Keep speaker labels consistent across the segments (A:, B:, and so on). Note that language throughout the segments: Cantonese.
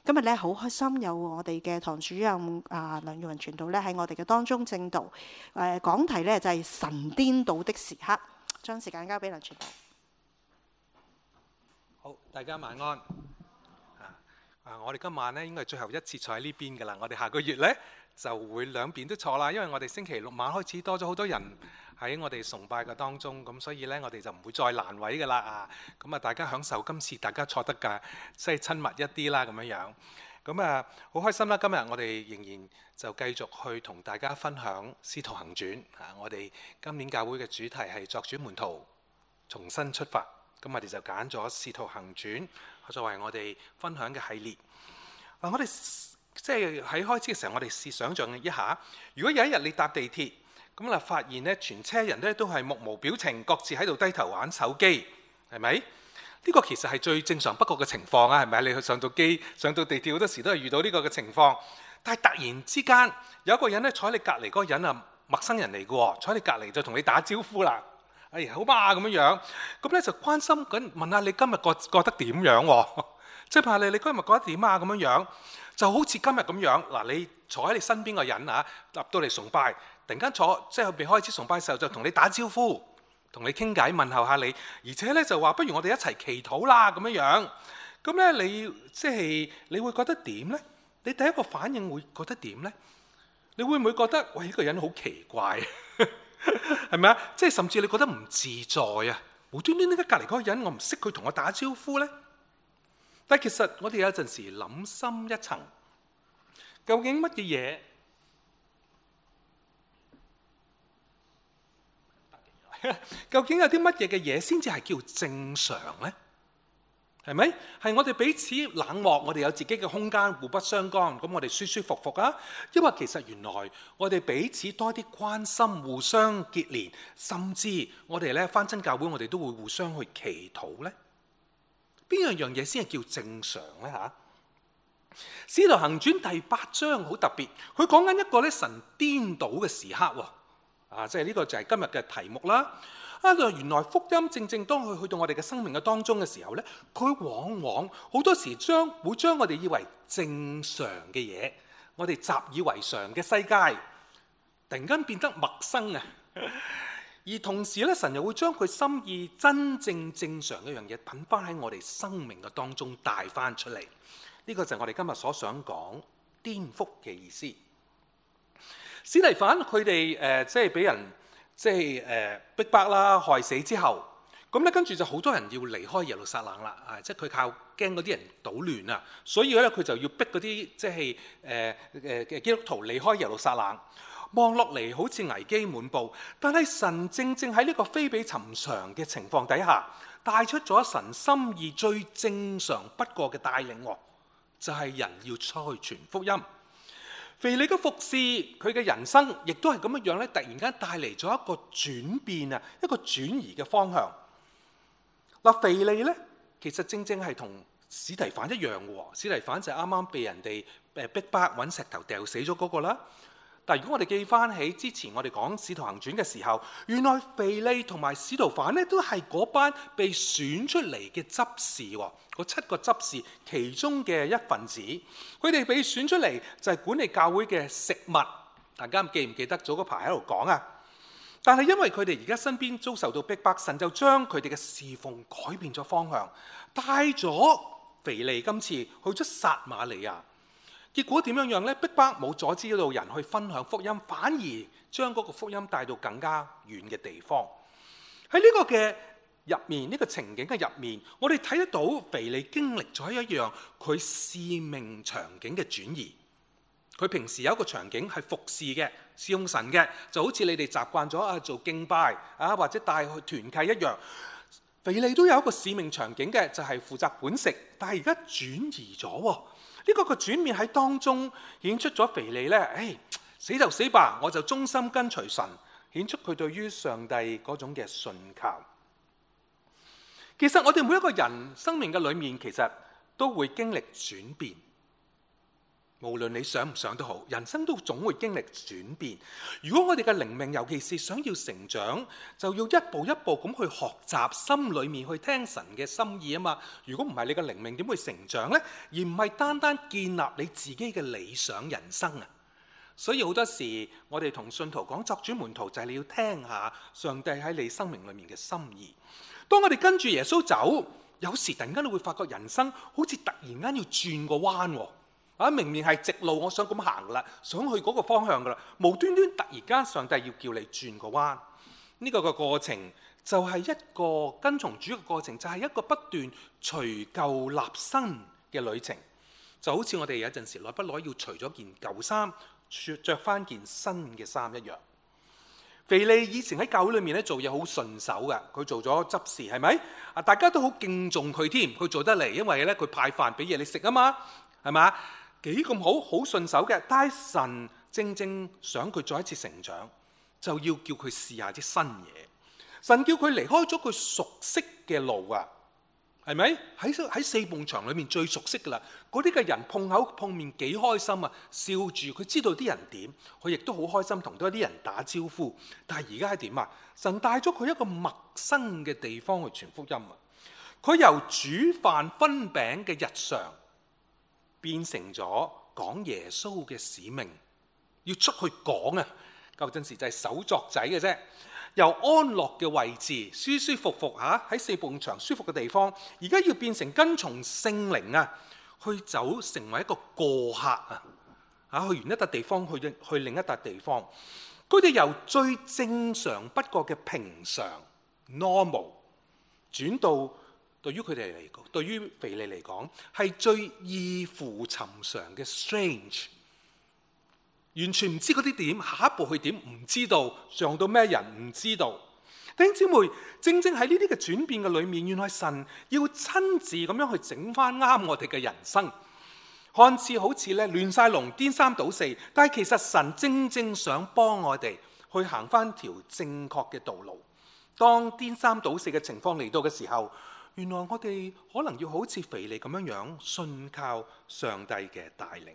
A: 今日咧好開心有我哋嘅堂主任梁耀雲傳道咧喺我哋嘅當中證道，講題咧就係神顛倒的時刻。將時間交俾梁傳道。
B: 好，大家晚安。我哋今晚咧應該係最後一次坐喺呢邊㗎啦。我哋下個月咧就會兩邊都坐啦，因為我哋星期六晚開始多咗好多人喺我哋崇拜嘅當中，咁所以咧我哋就唔會再攔位㗎啦。咁大家享受今次大家坐得㗎，即係親密一啲啦咁樣樣。咁好開心啦！今日我哋仍然就繼續去同大家分享《使徒行傳》。我哋今年教會嘅主題係作主門徒重新出發。咁我哋就揀咗《使徒行傳》作為我哋分享嘅系列。我哋即係喺開始嘅時候，我哋試想像一下，如果有一日你搭地鐵，咁啊發現咧全車人咧都係目無表情，各自喺度低頭玩手機，係咪？呢個其實係最正常不過嘅情況啊，係咪？你去上到地鐵好多時都係遇到呢個嘅情況。但係突然之間有一個人咧坐喺你隔離，嗰個人啊陌生人嚟嘅喎，坐喺你隔離就同你打招呼啦。哎呀，好嘛咁樣樣，咁咧就關心緊問下你今日覺得點樣喎？即係問下你今日覺得點啊？咁樣樣就好似今日咁樣嗱，你坐喺你身邊個人啊，入到嚟崇拜，突然間即係未開始崇拜嘅時候就同你打招呼，同你傾偈問候下你，而且咧就話不如我哋一齊祈禱啦咁樣樣。咁咧你會覺得點咧？你第一個反應會覺得點咧？你會唔會覺得喂呢個人好奇怪？係咪啊？即係甚至你覺得唔自在啊！無端端呢隔離嗰個人，我唔識佢同我打招呼呢？但係其實我哋有陣時諗深一層，究竟乜嘢嘢？究竟有啲乜嘢嘅嘢先至係叫正常呢？係咪？係我哋彼此冷漠，我哋有自己嘅空間，互不相干，咁我哋舒舒服服啊？因為其實原來我哋彼此多啲關心，互相結連，甚至我哋咧返親教會，我哋都會互相去祈禱呢。邊樣嘢先係叫正常呢？嚇！《使徒行傳》第8章好特別，佢講緊一個咧神顛倒嘅時刻喎。即係呢個就係今日嘅題目啦。原來福音正正當佢去到我哋嘅生命嘅當中嘅時候咧，佢往往好多時會將我哋以為正常嘅嘢，我哋習以為常嘅世界，突然間變得陌生啊！而同時咧，神又會將佢心意真正正常嘅樣嘢品翻喺我哋生命嘅當中帶翻出嚟。呢個就係我哋今日所想講顛覆嘅意思。司提反佢哋即係俾人逼迫啦、害死之後，咁咧跟住就好多人要離開耶路撒冷啦。即係佢靠驚嗰啲人搗亂啊，所以咧佢就要逼嗰啲即係基督徒離開耶路撒冷。望落嚟好似危機滿布，但係神正正喺呢個非比尋常嘅情況底下，帶出咗神心意最正常不過嘅帶領，就係人要出去傳福音。腓利嘅服侍，佢嘅人生亦都係咁樣樣咧，突然間帶嚟咗一個轉變啊，一個轉移嘅方向。嗱，腓利咧其實正正係同司提反一樣嘅喎，司提反就係啱啱被人哋逼迫揾石頭掉死咗嗰個啦。但如果我哋記翻起之前我哋講《使徒行傳》嘅時候，原來腓利同埋司提反咧都係嗰班被選出嚟嘅執事喎，嗰7個執事其中嘅一份子。佢哋被選出嚟就係管理教會嘅食物。大家記唔記得早嗰排喺度講啊？但係因為佢哋而家身邊遭受到逼迫，神就將佢哋嘅侍奉改變咗方向，帶咗腓利今次去咗撒瑪利亞。結果點樣呢？逼迫冇阻止到人去分享福音，反而將嗰個福音帶到更加遠嘅地方。喺呢個嘅入面，呢個情景嘅入面，我哋睇得到腓利經歷咗一樣佢使命場景嘅轉移。佢平時有一個場景係服侍嘅、侍奉神嘅，就好似你哋習慣咗做敬拜或者帶去團契一樣。腓利都有一個使命場景嘅，就係負責管食，但係而家轉移咗喎。呢個轉變喺當中顯出咗腓利咧，死就死吧，我就忠心跟隨神，顯出佢對於上帝嗰種嘅信靠。其實我哋每一個人生命嘅裏面，其實都會經歷轉變。 無論你想唔想都好，人生都總會經歷轉變。如果我哋嘅靈命，尤其是想要成長，就要一步一步咁去學習，心裏面去聽神嘅心意啊嘛。如果唔係，你嘅靈命點會成長呢？而唔係單單建立你自己嘅理想人生啊。所以好多時我哋同信徒講，作主門徒就係你要聽下上帝喺你生命裏面嘅心意。當我哋跟住耶穌走，有時突然間你會發覺人生好似突然間要轉個彎喎。明明係直路，我想咁行啦，想去嗰個方向噶啦，無端端突然間上帝要叫你轉個彎。呢個嘅過程就係一個跟從主嘅過程，就係一個不斷除舊立新嘅旅程。就好似我哋有陣時耐不耐要除咗件舊衫，着翻件新嘅衫一樣。腓利以前喺教會裏面咧做嘢好順手嘅，佢做咗執事，係咪？大家都好敬重佢添，佢做得嚟，因為咧佢派飯俾嘢你食啊嘛，係嘛？幾咁好，好順手嘅。但係神正正想佢再一次成長，就要叫佢試下啲新嘢。神叫佢離開咗佢熟悉嘅路啊，係咪？喺四埲牆裏面最熟悉噶啦。嗰啲嘅人碰口碰面幾開心啊，笑住，佢知道啲人點，佢亦都好開心同多啲人打招呼。但係而家係點啊？神帶咗佢一個陌生嘅地方去傳福音啊！佢由煮飯分餅嘅日常，變成咗講耶穌嘅使命，要出去講啊！舊陣時就係手作仔嘅啫，由安樂嘅位置，舒舒服服喺四埲牆舒服嘅地方，而家要變成跟從聖靈啊，去走成為一個過客啊！去完一笪地方去另一笪地方，佢哋由最正常不過嘅平常 normal 轉到，對於佢哋嚟講，對於腓利嚟講，係最異乎尋常嘅 strange， 完全唔知嗰啲點，下一步去點唔知道，撞到咩人唔知道。弟兄姊妹，正正喺呢啲嘅轉變嘅裏面，原來神要親自咁樣去整翻啱我哋嘅人生，看似好似咧亂晒龍、顛三倒四，但係其實神正正想幫我哋去行翻條正確嘅道路。當顛三倒四嘅情況嚟到嘅時候，原來我哋可能要好似腓利咁樣信靠上帝嘅帶領。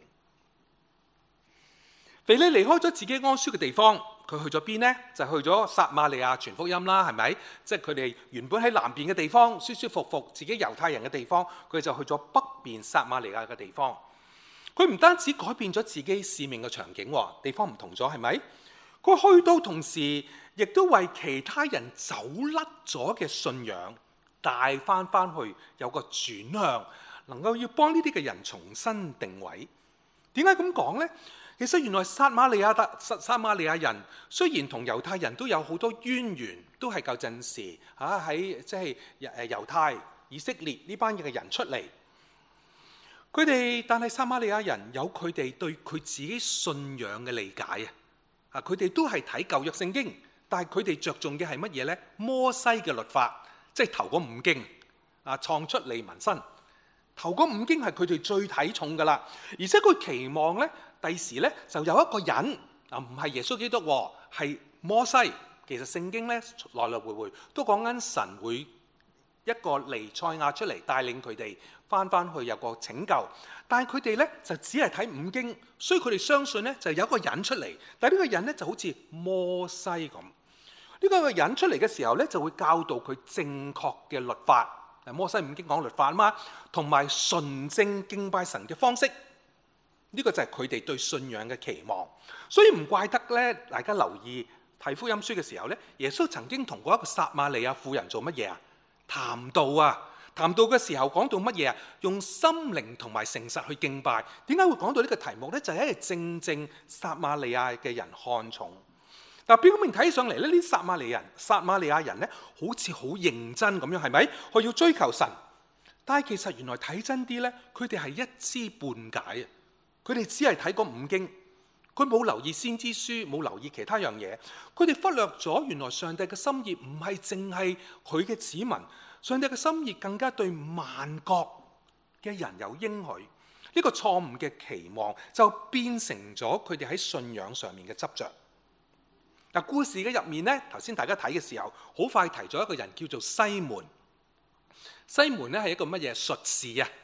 B: 腓利離開咗自己安舒嘅地方，佢去咗邊呢？就去咗撒瑪利亞傳福音啦，係咪？即係佢哋原本喺南邊嘅地方舒舒服服，自己猶太人嘅地方，佢就去咗北邊撒瑪利亞嘅地方。佢唔單止改變咗自己使命嘅場景，地方唔同咗，係咪？佢去到同時，亦都為其他人走甩咗嘅信仰帶翻去，有個轉向，能夠要幫呢啲嘅人重新定位。點解咁講呢？其實原來撒瑪利亞人雖然同猶太人都有好多淵源，都係舊陣時喺即係猶太以色列呢班嘅人出嚟，佢哋但係撒瑪利亞人有佢哋對佢自己信仰嘅理解啊！佢哋都係睇舊約聖經，但係佢哋着重嘅係乜嘢呢？摩西嘅律法，即係頭嗰五經創出利民申，頭嗰五經係佢哋最睇重噶啦，而且佢期望呢。第時咧就有一個人唔係耶穌基督，係摩西。其實聖經咧來來回回都講緊神會一個彌賽亞出嚟帶領佢哋翻去有個拯救。但係佢哋咧就只係睇五經，所以佢哋相信咧就有一個人出嚟。但係呢個人咧就好似摩西咁。呢個人出嚟嘅時候咧就會教導佢正確嘅律法。摩西五經講律法啊嘛，同埋純正敬拜神嘅方式。呢個就係佢哋對信仰嘅期望，所以唔怪得咧。大家留意睇福音書嘅時候咧，耶穌曾經同過一個撒瑪利亞婦人做乜嘢啊？談道啊！談道嘅時候講到乜嘢啊？用心靈同埋誠實去敬拜。點解會講到呢個題目咧？就係因為正正撒瑪利亞嘅人看重。嗱，表面睇起上嚟咧，呢啲撒瑪利亞人咧，好似好認真咁樣，係咪？佢要追求神，但係其實原來睇真啲咧，佢哋係一知半解啊！佢哋只係睇嗰五經，佢冇留意先知書，冇留意其他樣嘢。佢哋忽略咗原來上帝嘅心意唔係淨係佢嘅子民，上帝嘅心意更加對萬國嘅人有應許。呢個錯誤嘅期望就變成咗佢哋喺信仰上面嘅執着。嗱，故事嘅入面呢，頭先大家睇嘅時候，好快提咗一個人叫做西門。西門咧係一個乜嘢術士啊？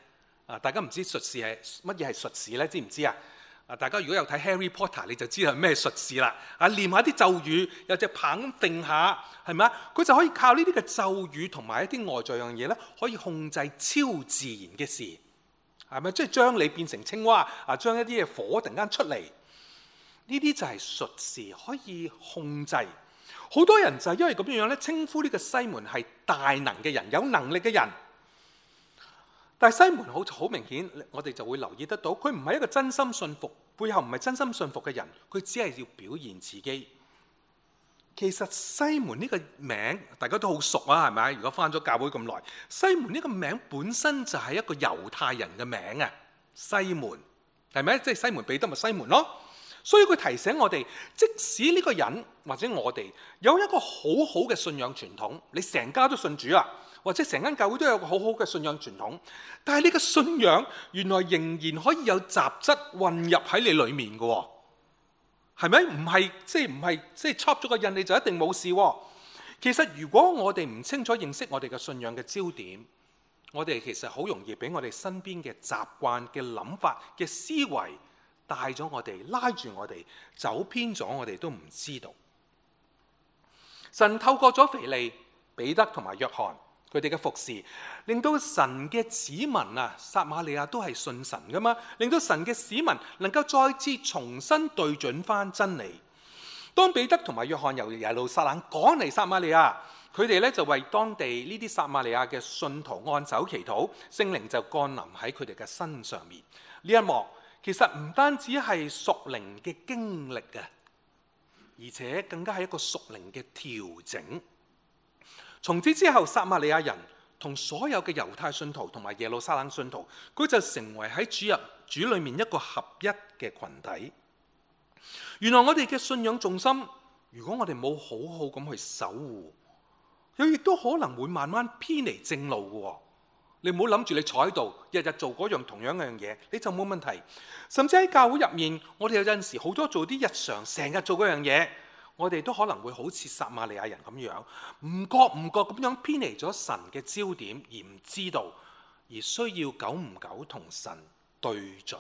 B: 大家唔知術士係乜嘢係術士咧？知唔知啊？大家如果有睇 Harry Potter， 你就知道係咩術士啦。念下啲咒語，有隻棒咁定下，係咪啊？佢就可以靠呢啲嘅咒語同埋一啲外在樣嘢咧，可以控制超自然嘅事，係咪？即係將你變成青蛙，將一啲嘢火突然間出嚟，呢啲就係術士可以控制。好多人就係因為咁樣咧，稱呼呢個西門係大能嘅人，有能力嘅人。但係西門好明顯，我哋就會留意得到，佢唔係一個真心信服，背後唔係真心信服嘅人，佢只係要表現自己。其實西門呢個名大家都好熟啊，係咪？如果返咗教會咁耐，西門呢個名本身就係一個猶太人嘅名啊，西門係咪？即係西門彼得咪西門咯。所以佢提醒我哋，即使呢個人或者我哋有一個好好嘅信仰傳統，你成家都信主啦，或者成間教會都有個好好嘅信仰傳統，但係你嘅信仰原來仍然可以有雜質混入喺你裡面嘅，係咪？唔係即係插咗個印你就一定冇事。其實如果我哋唔清楚認識我哋嘅信仰嘅焦點，我哋其實好容易俾我哋身邊嘅習慣嘅諗法嘅思維帶咗我哋，拉住我哋走偏咗，我哋都唔知道。神透過咗腓利、彼得同埋約翰佢哋嘅服侍，令到神嘅子民撒瑪利亞都係信神噶嘛，令到神嘅子民能夠再次重新對準翻真理。當彼得同埋約翰由耶路撒冷趕嚟撒瑪利亞，佢哋咧就為當地呢啲撒瑪利亞嘅信徒按手祈禱，聖靈就降臨喺佢哋嘅身上面。呢一幕其實唔單止係屬靈嘅經歷嘅，而且更加係一個屬靈嘅調整。從此之後，撒瑪利亞人同所有嘅猶太信徒同埋耶路撒冷信徒，佢就成為喺主裏面一個合一嘅群體。原來我哋嘅信仰重心，如果我哋冇好好咁去守護，佢亦都可能會慢慢偏離正路嘅。你唔好諗住你坐喺度，日日做嗰樣同樣嘅樣嘢，你就冇問題。甚至喺教會入面，我哋有陣時好多做啲日常成日做嗰樣嘢，我哋都可能會好似撒瑪利亞人咁樣，唔覺咁樣偏離咗神嘅焦點，而唔知道，而需要久唔久同神對準。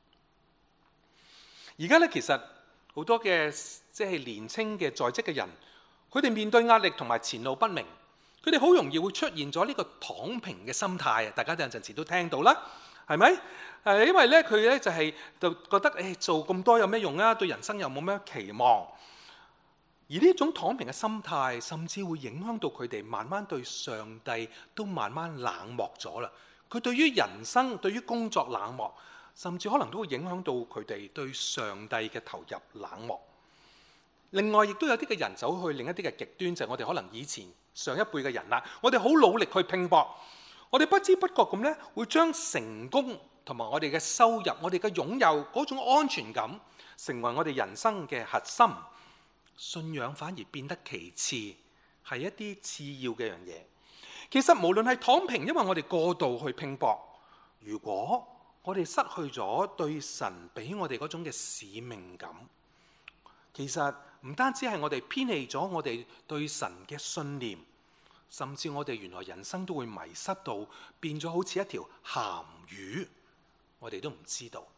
B: 而家咧，其實好多嘅即係年青嘅在職嘅人，佢哋面對壓力同埋前路不明，佢哋好容易會出現咗呢個躺平嘅心態啊！大家有陣時都聽到啦，係咪？因為咧佢咧就覺得做咁多有咩用啊？對人生又冇咩期望。而呢種躺平嘅心態，甚至會影響到佢哋慢慢對上帝都慢慢冷漠咗啦。佢對於人生、對於工作冷漠，甚至可能都會影響到佢哋對上帝嘅投入冷漠。另外，亦都有啲嘅人走去另一啲嘅極端，就係我哋可能以前上一輩嘅人啦，我哋好努力去拼搏，我哋不知不覺咁咧，會將成功同埋我哋嘅收入、我哋嘅擁有嗰種安全感，成為我哋人生嘅核心。信仰反而變得其次，係一啲次要嘅樣嘢。其實無論係躺平，因為我哋過度去拼搏，如果我哋失去咗對神俾我哋嗰種嘅使命感，其實唔單止係我哋偏離咗我哋對神嘅信念，甚至我哋原來人生都會迷失到變咗好似一條鹹魚，我哋都唔知道。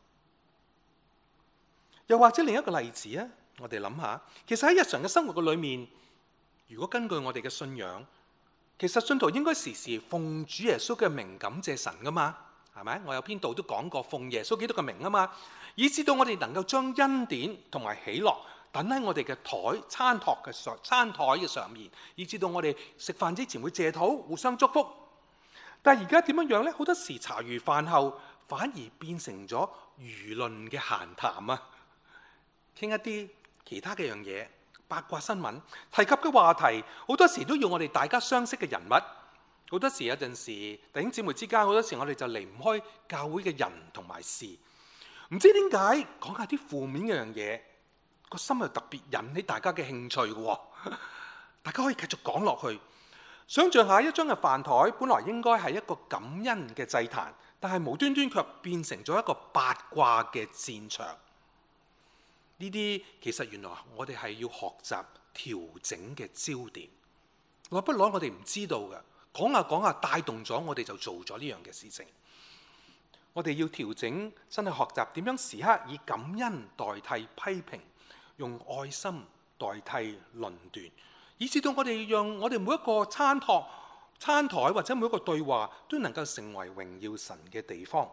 B: 又或者另一個例子啊，我哋諗下，其實喺日常嘅生活嘅裏面，如果根據我哋嘅信仰，其實信徒應該時時奉主耶穌嘅名感謝神噶嘛，係咪？我有篇道都講過奉耶穌基督嘅名啊嘛，以至到我哋能夠將恩典同埋喜樂等喺我哋嘅餐台嘅上面，以至到我哋食飯之前會謝禱互相祝福。但係而家點樣樣呢？好多時茶餘飯後反而變成咗輿論嘅閒談啊，傾一啲其他嘅樣嘢，八卦新聞提及嘅話題，好多時都要我哋大家相識嘅人物。好多時有陣時弟兄姊妹之間，好多時我哋就離唔開教會嘅人同埋事。唔知點解講下啲負面嘅樣嘢，個心又特別引起大家嘅興趣嘅。大家可以繼續講落去。想像下一張嘅飯台，本來應該係一個感恩嘅祭壇，但係無端端卻變成咗一個八卦嘅戰場。呢啲其實原來我哋係要學習調整嘅焦點，耐不耐我哋唔知道嘅，講下講下帶動咗我哋就做咗呢樣嘅事情。 我哋要調整，真係學習點樣時刻以感恩代替批評，用愛心代替論斷，以至到讓我哋每一個餐台或者每一個對話都能夠成為榮耀神嘅地方。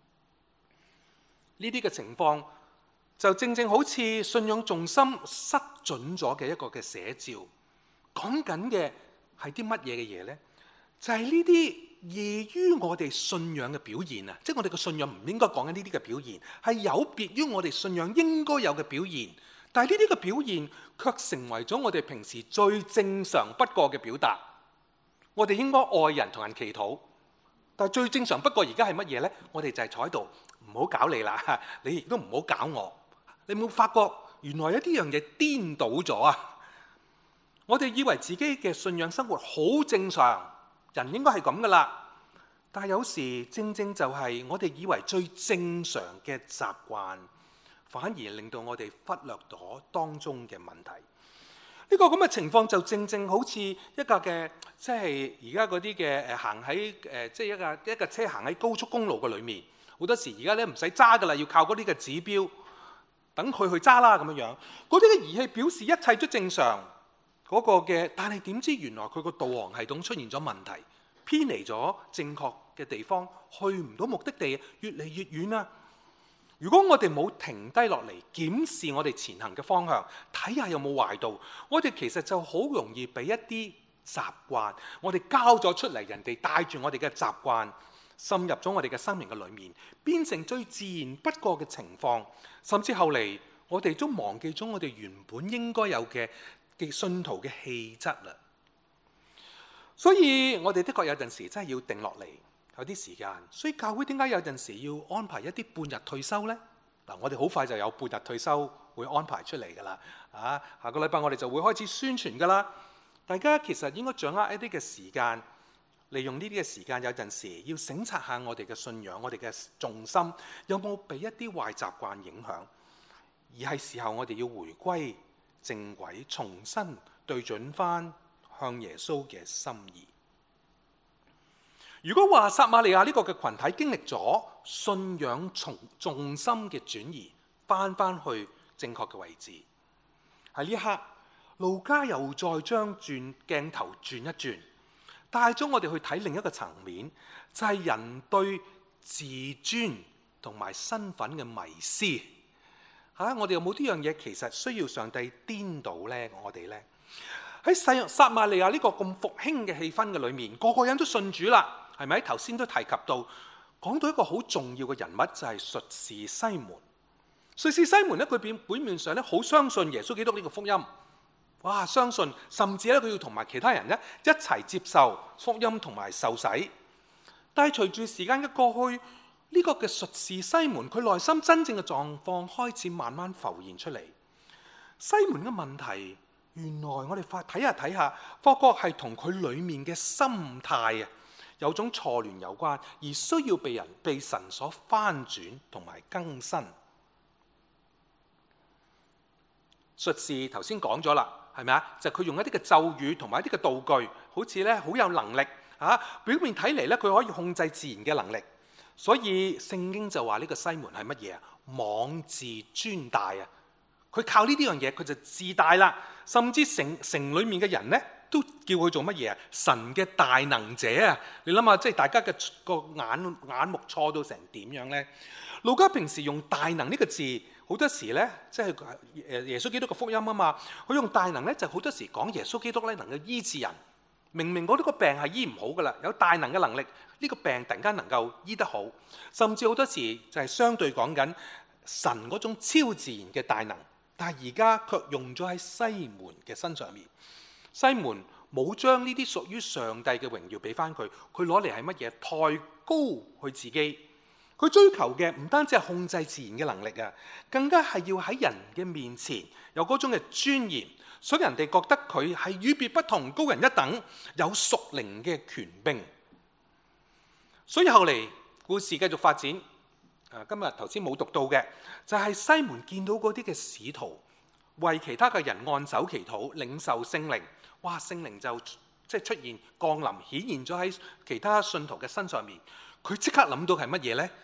B: 呢啲嘅情況就正正好似信仰重心失準咗嘅一個嘅寫照。講緊嘅係啲乜嘢嘅嘢呢？就係呢啲異於我哋信仰嘅表現啊！即係我哋嘅信仰唔應該講緊呢啲嘅表現，係有別於我哋信仰應該有嘅表現。但係呢啲嘅表現卻成為咗我哋平時最正常不過嘅表達。我哋應該愛人同人祈禱，但係最正常不過而家係乜嘢呢？我哋就係坐喺度，唔好搞你啦，你亦都唔好搞我。你有冇發覺原來一啲樣嘢顛倒咗啊？我哋以為自己嘅信仰生活好正常。人應該係咁噶啦，但係有時正正就係我哋以為最正常嘅習慣，反而令到我哋忽略咗當中嘅問題。呢個咁嘅情況就正正好似一架嘅，即係而家嗰啲嘅行喺即係一架車行喺高速公路嘅裏面，好多時而家咧唔使揸噶啦，要靠嗰啲嘅指標等佢去揸啦咁樣樣。嗰啲嘅儀器表示一切都正常。嗰個嘅，但係點知原來佢個導航系統出現咗問題，偏離咗正確嘅地方，去唔到目的地，越嚟越遠啊！如果我哋冇停低落嚟檢視我哋前行嘅方向，睇下有冇壞到，我哋其實就好容易俾一啲習慣，我哋交咗出嚟，人哋帶住我哋嘅習慣滲入咗我哋嘅生命嘅裏面，變成最自然不過嘅情況，甚至後嚟我哋都忘記咗我哋原本應該有嘅信徒嘅氣質啦，所以我哋的確有陣時真係要定落嚟，有啲時間。所以教會點解有陣時要安排一啲半日退休呢？嗱，我哋好快就有半日退休會安排出嚟噶啦。下個禮拜我哋就會開始宣傳噶啦。大家其實應該掌握一啲嘅時間，利用呢啲嘅時間，有陣時要省察下我哋嘅信仰，我哋嘅重心有冇俾一啲壞習慣影響，而係時候我哋要回歸正軌，重新對準翻向耶穌嘅心意。如果話撒瑪利亞呢個嘅群體經歷咗信仰從重心嘅轉移，翻去正確嘅位置，喺呢一刻，路加又再將鏡頭轉一轉，帶咗我哋去睇另一個層面，就係人對自尊同埋身份嘅迷思。我哋有冇呢樣嘢其實需要上帝顛倒呢？我哋呢，喺撒瑪利亞呢個咁復興嘅氣氛嘅裏面，個個人都信主啦，係咪？頭先都提及到，講到一個好重要嘅人物就係術士西門。術士西門咧，佢表面上咧好相信耶穌基督呢個福音，哇！相信，甚至咧佢要同埋其他人咧一齊接受福音同埋受洗。但係隨住時間嘅過去，呢個嘅術士西門，佢內心真正嘅狀況開始慢慢浮現出嚟。西門嘅問題，原來我哋睇下，發覺係同佢裡面嘅心態有種錯亂有關，而需要被神所翻轉同埋更新。術士頭先講咗啦，係咪啊？就佢用一啲嘅咒語同埋一啲嘅道具，好似咧好有能力表面睇嚟咧，佢可以控制自然嘅能力。所以聖經就話呢個西門係乜嘢啊？妄自尊大啊！佢靠呢啲樣嘢，佢就自大啦。甚至城裏面嘅人咧，都叫佢做乜嘢啊？神嘅大能者啊！你諗下，即係大家嘅個眼目錯到成點樣咧？路加平時用大能呢個字，好多時咧，即係耶穌基督嘅福音啊嘛。佢用大能咧，就好多時講耶穌基督咧能夠醫治人。明明嗰啲個病係醫唔好噶啦，有大能嘅能力，呢個病突然間能夠醫得好，甚至好多時就係相對講緊神嗰種超自然嘅大能，但係而家卻用咗喺西門嘅身上面。西門冇將呢啲屬於上帝嘅榮耀俾翻佢，佢攞嚟係乜嘢？抬高佢自己，佢追求嘅唔單止係控制自然嘅能力啊，更加係要喺人嘅面前有嗰種嘅尊嚴。所以人哋覺得佢係與別不同，高人一等，有屬靈嘅權柄。所以後嚟故事繼續發展。今日頭先冇讀到嘅，就係西門見到嗰啲嘅使徒為其他嘅人按手祈禱，領受聖靈。哇！聖靈就即係出現降臨，顯現咗喺其他信徒嘅身上面。佢即刻諗到係乜嘢呢？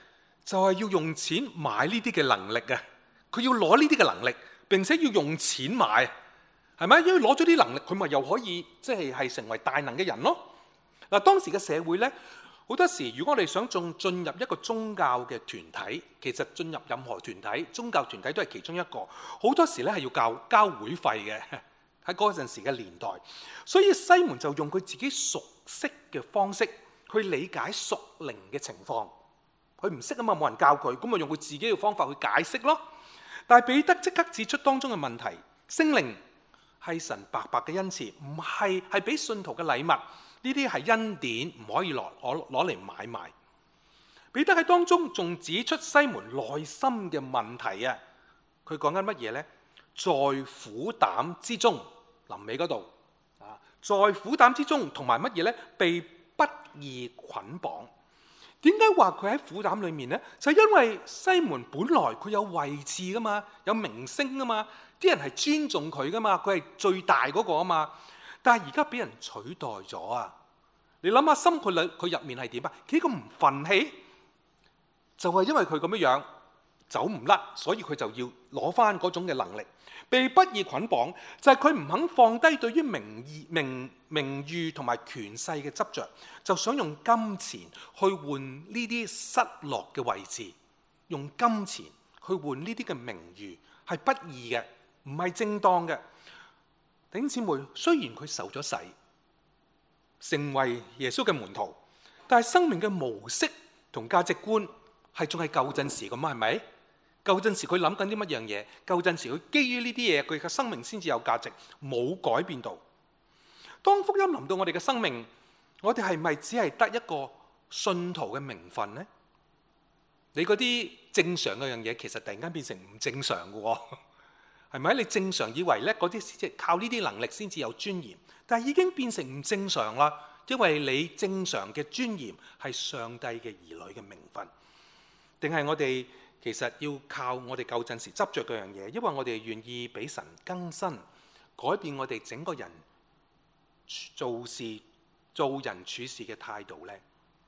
B: 就係要用錢買呢啲嘅能力嘅，佢要攞呢啲嘅能力，並且要用錢買，係咪？因為攞咗啲能力，佢咪又可以係成為大能嘅人咯。嗱，當時嘅社會呢，好多時如果我哋想進入一個宗教嘅團體，其實進入任何團體，宗教團體都係其中一個，好多時呢係要交會費嘅，喺嗰陣時嘅年代。所以西門就用佢自己熟悉嘅方式去理解屬靈嘅情況。佢唔識啊嘛，冇人教佢，咁咪用佢自己嘅方法去解釋咯。但係彼得即刻指出當中嘅問題，聖靈係神白白嘅恩賜，唔係俾信徒嘅禮物，呢啲係恩典，唔可以攞嚟買賣。彼得喺當中仲指出西門內心嘅問題啊，佢講緊乜嘢呢？在苦膽之中，臨尾嗰度啊，在苦膽之中，同埋乜嘢呢？被不義捆綁。點解話佢喺苦膽裏面呢？就因為西門本來佢有位置噶嘛，有名聲噶嘛，啲人係尊重佢噶嘛，佢係最大嗰個啊嘛。但係而家俾人取代咗啊！你諗下心佢入面係點啊？幾咁唔憤氣，就係因為佢咁樣走唔甩，所以佢就要攞翻嗰種嘅能力。被不義捆綁，就係佢唔肯放低對於名譽同埋權勢嘅執着，就想用金錢去換呢啲失落嘅位置，用金錢去換呢啲嘅名譽，係不義嘅，唔係正當嘅。弟兄姊妹，雖然佢受咗洗，成為耶穌嘅門徒，但係生命嘅模式同價值觀係仲係舊陣時咁啊？係咪？舊陣時佢諗緊啲乜樣嘢？舊陣時佢基於呢啲嘢，佢嘅生命先至有價值，冇改變到。當福音臨到我哋嘅生命，我哋係咪只係得一個信徒嘅名分呢？你嗰啲正常嘅樣嘢，其實突然間變成唔正常嘅喎，係咪？你正常以為咧嗰啲即係靠呢啲能力先至有尊嚴，但係已經變成唔正常啦，因為你正常嘅尊嚴係上帝嘅兒女嘅名分，定係我哋其實要靠我哋舊陣時執着嗰樣嘢，因為我哋願意俾神更新，改變我哋整個人做事、做人處事嘅態度呢？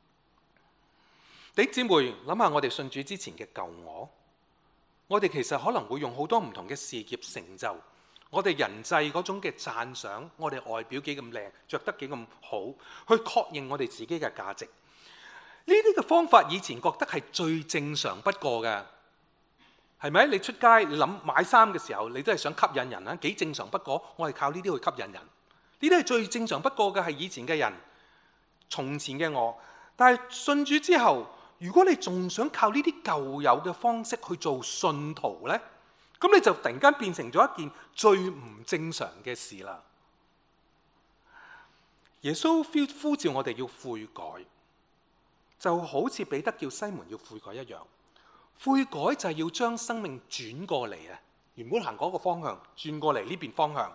B: 弟兄姊妹，諗下我哋信主之前嘅舊我哋其實可能會用好多唔同嘅事業成就，我哋人際嗰種嘅讚賞，我哋外表幾咁靚，着得幾咁好，去確認我哋自己嘅價值。呢啲嘅方法以前覺得係最正常不過嘅，係咪？你出街你諗買衫嘅時候，你都係想吸引人啊，幾正常不過。我係靠呢啲去吸引人，呢啲係最正常不過嘅，係以前嘅人，從前嘅我。但係信主之後，如果你仲想靠呢啲舊有嘅方式去做信徒呢，咁你就突然間變成咗一件最唔正常嘅事啦。耶穌呼召我哋要悔改，就好似彼得叫西門要悔改一樣。悔改就係要將生命轉過嚟啊！原本行嗰個方向，轉過嚟呢邊方向。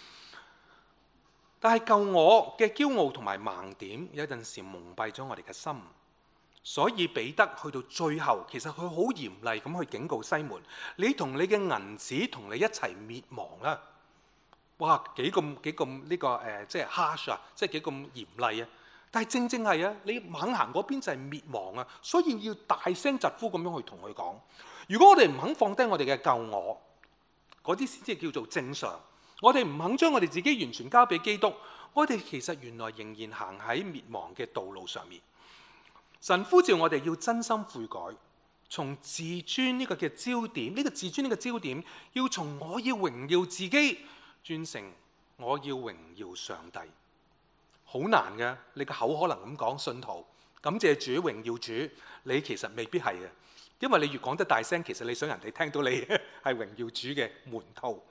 B: 但係舊我嘅驕傲同埋盲點，有陣時蒙蔽咗我哋嘅心。所以彼得去到最後，其實佢好嚴厲咁去警告西門：你同你嘅銀子同你一齊滅亡啦！哇，幾咁呢個即係 harsh 啊，即係幾咁嚴厲啊！但係正正係啊，你猛行嗰邊就係滅亡啊！所以要大聲疾呼咁樣去同佢講。如果我哋唔肯放低我哋嘅舊我，嗰啲先至叫做正常。我哋唔肯將我哋自己完全交俾基督，我哋其實原來仍然行喺滅亡嘅道路上面。神呼召我哋要真心悔改，從自尊呢個嘅焦點，呢個自尊呢個焦點，要從我要榮耀自己轉成我要榮耀上帝。好難嘅，你個口可能咁講信徒感謝主榮耀主，你其實未必係嘅，因為你越講得大聲，其實你想人哋聽到你係榮耀主嘅門徒。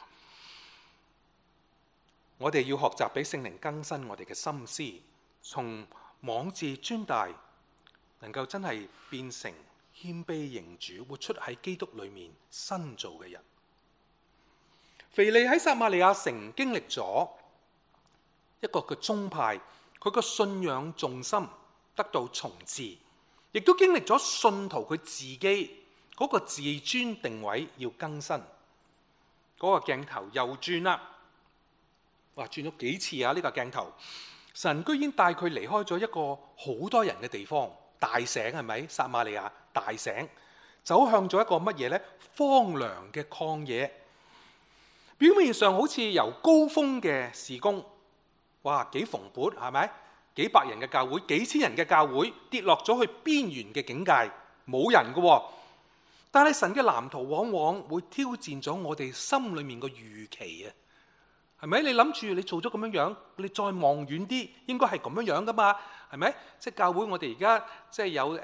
B: 我哋要學習俾聖靈更新我哋嘅心思，從妄自尊大，能夠真係變成謙卑認主，活出喺基督裏面新造嘅人。腓利喺撒瑪利亞城經歷咗一個嘅宗派，佢個信仰重心得到重置，亦都經歷咗信徒佢自己嗰個自尊定位要更新。嗰個鏡頭又轉啦，哇，轉咗幾次啊！呢個鏡頭，神居然帶佢離開咗一個好多人嘅地方，大城係咪？撒瑪利亞大醒，走向咗一個乜嘢呢？荒涼嘅曠野。表面上好似由高峰嘅事工，哇，幾蓬勃係咪？幾百人嘅教會，幾千人嘅教會，跌落咗去邊緣嘅境界，冇人嘅喎。但係神嘅藍圖往往會挑戰咗我哋心裏面嘅預期啊，係咪？你諗住你做咗咁樣樣，你再望遠啲，應該係咁樣樣噶嘛，係咪？即係教會我哋而家即係有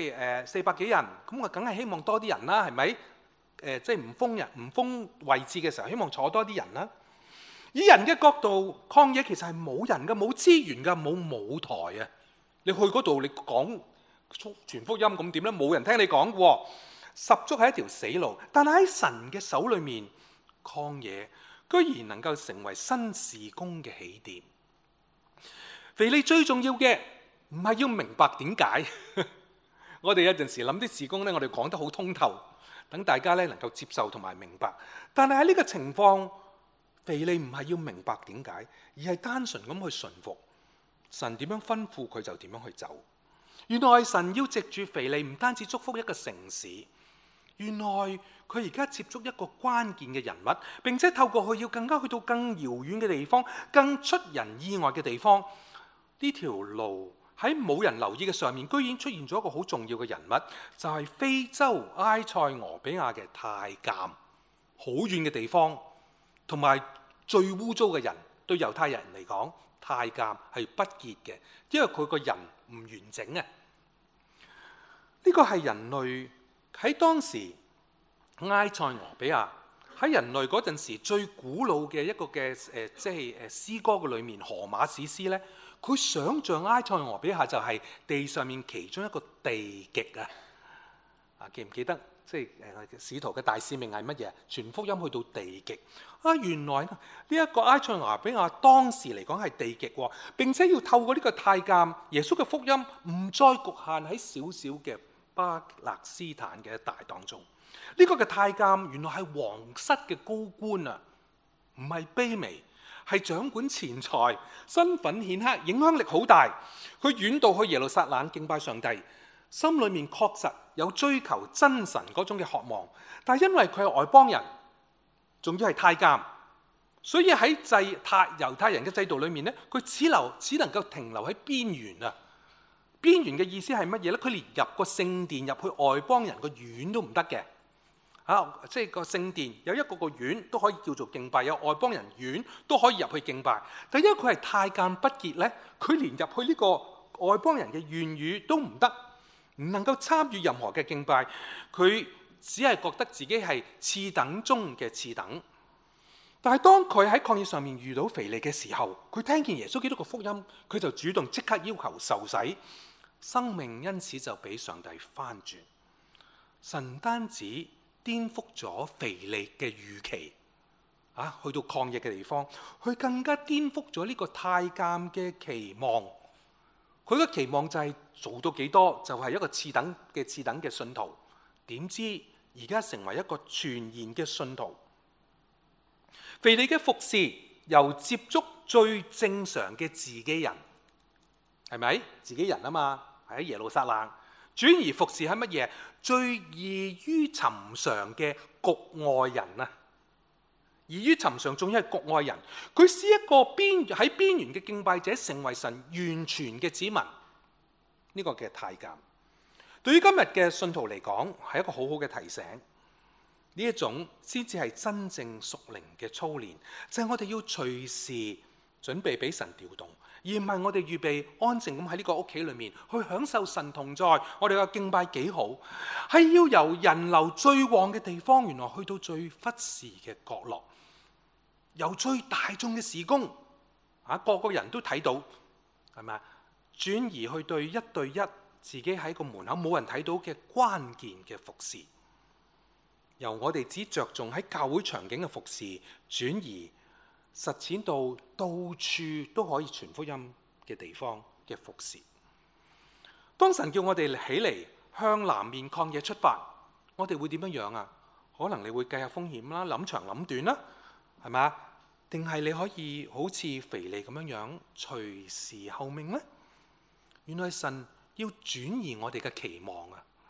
B: 400幾人，咁我梗係希望多啲人啦，係咪？即係唔封位置嘅時候，希望坐多啲人啦。以人嘅角度，曠野其實係冇人嘅，冇資源嘅，冇舞台啊！你去嗰度，你講傳福音咁點咧？冇人聽你講喎，十足係一條死路。但係喺神嘅手裏面，曠野居然能夠成為新事工嘅起點。腓利最重要嘅唔係要明白點解，我哋有陣時諗啲事工咧，我哋講得好通透，等大家咧能夠接受同埋明白。但係喺呢個情況，腓利唔係要明白點解，而係單純咁去順服神點樣吩咐佢就點樣去走。原來神要藉住腓利唔單止祝福一個城市，原來佢而家接觸一個關鍵嘅人物，並且透過佢要更加去到更遙遠嘅地方，更出人意外嘅地方。呢條路喺冇人留意嘅上面，居然出現咗一個好重要嘅人物，就係非洲埃塞俄比亞嘅太監，好遠嘅地方。同埋最污糟嘅人，對猶太人嚟講，太監係不潔嘅，因為佢個人唔完整啊！呢個係人類喺當時埃塞俄比亞喺人類嗰陣時最古老嘅一個嘅詩歌嘅裏面，荷馬史詩咧，佢想像埃塞俄比亞就係地上面其中一個地極啊！記唔記得？即係使徒嘅大使命係乜嘢？傳福音去到地極啊！原來呢一個埃塞俄比亞當時嚟講係地極喎，並且要透過呢個太監耶穌嘅福音，唔再局限喺小小嘅巴勒斯坦嘅一帶當中。呢個嘅太監原來係皇室嘅高官啊，唔係卑微，係掌管錢財，身份顯赫，影響力好大。佢遠道去耶路撒冷敬拜上帝。心裏面確實有追求真神嗰種嘅渴望，但係因為佢係外邦人，仲要係太監，所以喺猶太人嘅制度裏面咧，佢只能夠停留喺邊緣啊！邊緣嘅意思係乜嘢咧？佢連入個聖殿，入去外邦人個院都唔得嘅。即係個聖殿有一個院都可以叫做敬拜，有外邦人院都可以入去敬拜。但因為佢係太監不潔咧，佢連入去呢個外邦人嘅院宇都唔得。唔能夠參與任何嘅敬拜，佢只係覺得自己係次等中嘅次等。但係當佢喺曠野上面遇到腓利嘅時候，佢聽見耶穌基督嘅福音，佢就主動即刻要求受洗，生命因此就俾上帝翻轉。神唔單止顛覆咗腓利嘅預期，去到曠野嘅地方，佢更加顛覆咗呢個太監嘅期望。佢嘅期望就係做到幾多就係一個次等嘅信徒，點知而家成為一個全然嘅信徒。腓利嘅服侍由接觸最正常嘅自己人，係咪？自己人啊嘛，喺耶路撒冷，轉而服侍係乜嘢？最異於尋常嘅局外人啊！異於尋常，仲要係局外人。佢使一個喺邊緣嘅敬拜者成為神完全嘅子民。呢個嘅太監，對於今日嘅信徒嚟講，係一個好好嘅提醒。呢一種先至係真正屬靈嘅操練，就係我哋要隨時準備俾神調動，而唔係我哋預備安靜咁喺呢個屋企裏面去享受神同在。我哋嘅敬拜幾好，係要由人流最旺嘅地方，原來去到最忽視嘅角落。由最大眾嘅事工，個個人都睇到，係咪？轉而去對一對一，自己喺個門口冇人睇到嘅關鍵嘅服侍。由我哋只着重喺教會場景嘅服侍，轉而實踐到到處都可以傳福音嘅地方嘅服侍。當神叫我哋起嚟向南面曠野出發，我哋會點樣啊？可能你會計下風險啦，諗長諗短啦，係咪？定係你可以好似腓利咁樣隨時候命呢？原來神要轉移我哋嘅期望啊，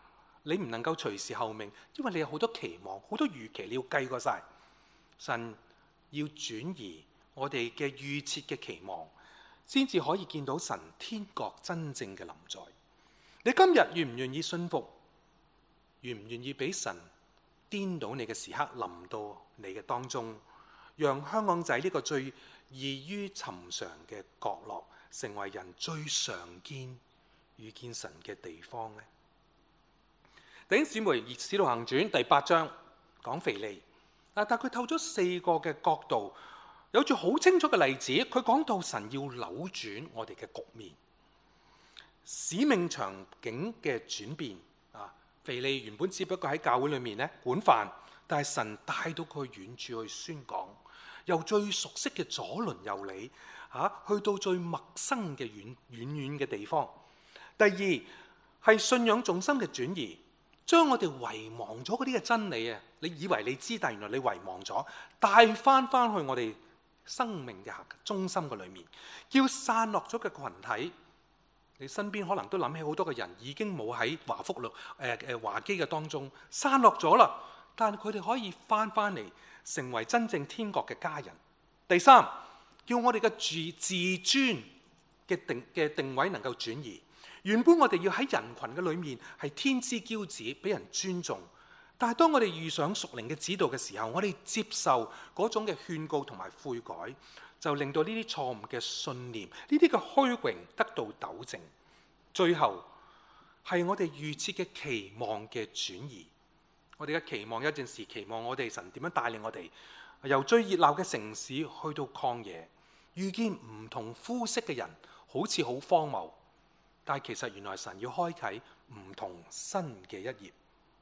B: 你唔能夠隨時候命，因為你有好多期望、好多預期，你要計過晒。神要轉移我哋嘅預設嘅期望，先至可以見到神天國真正嘅臨在。你今日願唔願意信服？願唔願意俾神顛倒你嘅時刻臨到你嘅當中，讓香港仔呢個最異於尋常嘅角落，成為人最常見遇見神嘅地方呢？弟兄姊妹，《使徒行傳》第8章講腓利，但佢透咗4個嘅角度，有住好清楚嘅例子。佢講到神要扭轉我哋嘅局面，使命場景嘅轉變。腓利原本只不過喺教會裏面咧管飯，但係神帶到佢遠處去宣講，由最熟悉嘅左鄰右里去到最陌生嘅遠嘅地方。第二係信仰重心嘅轉移，將我哋遺忘咗嗰啲嘅真理啊，你以為你知，但原來你遺忘咗，帶翻去我哋生命嘅中心嘅裏面，叫散落咗嘅群體。你身邊可能都諗起好多嘅人已經冇喺華福華基嘅當中散落咗啦，但係佢哋可以翻嚟成為真正天國嘅家人。第三，叫我哋嘅自尊嘅定位能夠轉移。原本我哋要喺人群嘅裏面係天之驕子，俾人尊重，但係當我哋遇上屬靈嘅指導嘅時候，我哋接受嗰種嘅勸告同埋悔改，就令到呢啲錯誤嘅信念、呢啲嘅虛榮得到糾正。最後係我哋預設嘅期望嘅轉移。我哋嘅期望有陣時期望我哋神點樣帶領我哋，由最熱鬧嘅城市去到曠野，遇見唔同膚色嘅人，好似好荒謬，但係其實原來神要開啟唔同新嘅一頁。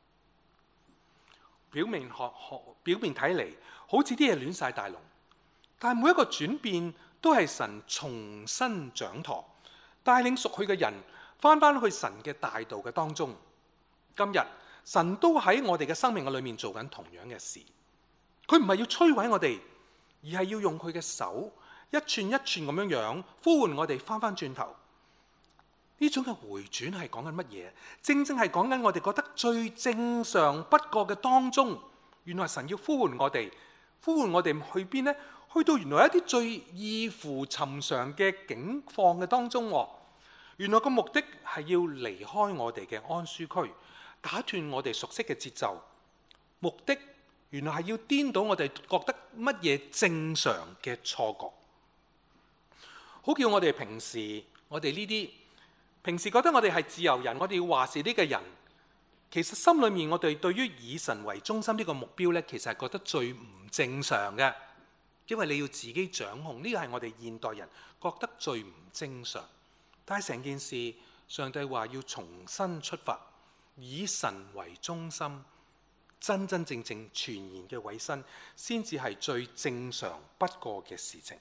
B: 表面睇嚟好似啲嘢亂晒大龍，但係每一個轉變都係神重新掌舵，帶領屬佢嘅人翻去神嘅大道嘅當中。今日神都喺我哋嘅生命嘅裏面做緊同樣嘅事，佢唔係要摧毀我哋，而係要用佢嘅手一寸一寸咁樣呼喚我哋翻轉頭。呢種嘅回轉係講緊乜嘢？正係講緊我哋覺得最正常不過嘅當中，原來神要呼喚我哋去邊呢？去到原來一啲最異乎尋常嘅境況嘅當中。原來個目的係要離開我哋嘅安舒區，打斷我哋熟悉嘅節奏。目的原來係要顛倒我哋覺得乜嘢正常嘅錯覺，好叫我哋平時覺得我哋係自由人，我哋要話事呢個人，其實心裏面我哋對於以神為中心呢個目標呢，其實係覺得最唔正常嘅，因為你要自己掌控，呢個係我哋現代人覺得最唔正常。但係成件事，上帝話要重新出發，以神為中心，真正全然嘅委身，先至係最正常不過嘅事情。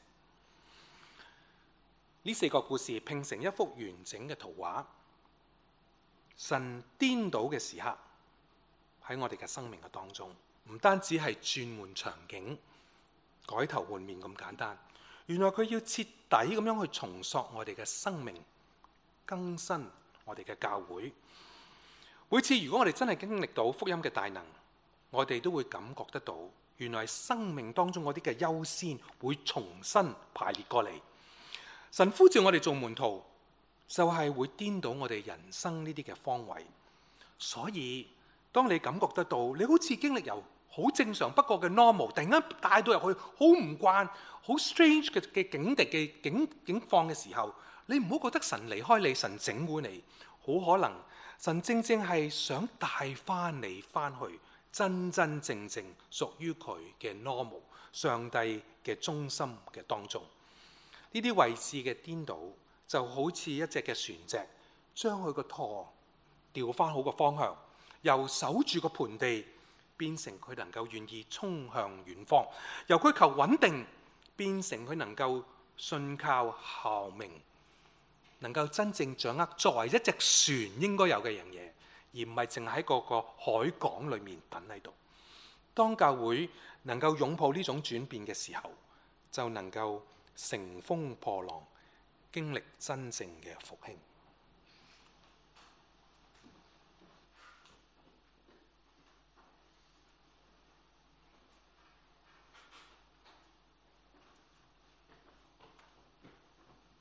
B: 呢4個故事拼成一幅完整嘅圖畫。神顛倒嘅時刻喺我哋嘅生命嘅當中，唔單止係轉換場景、改頭換面咁簡單，原來佢要徹底咁樣去重塑我哋嘅生命，更新我哋嘅教會。每次如果我哋真係經歷到福音嘅大能，我哋都會感覺得到，原來生命當中嗰啲嘅優先會重新排列過嚟。神呼召我哋做門徒，就係會顛倒我哋人生呢啲嘅方位。所以當你感覺得到，你好似經歷由好正常不過嘅 normal， 突然間帶到入去好唔慣、好 strange 嘅境地嘅境況嘅時候，你唔好覺得神離開你，神整蠱你。好可能神正係想帶翻你翻去真正屬於佢嘅 normal， 上帝嘅中心嘅當中。呢啲位置嘅顛倒，就好似一隻嘅船隻，將佢個舵調翻好個方向，由守住個盆地變成佢能夠願意衝向遠方，由佢求穩定變成佢能夠信靠效命，能夠真正掌握作為一隻船應該有嘅樣嘢，而唔係淨喺個海港裏面等喺度。當教會能夠擁抱呢種轉變嘅時候，就能夠乘風破浪，經歷真正嘅復興。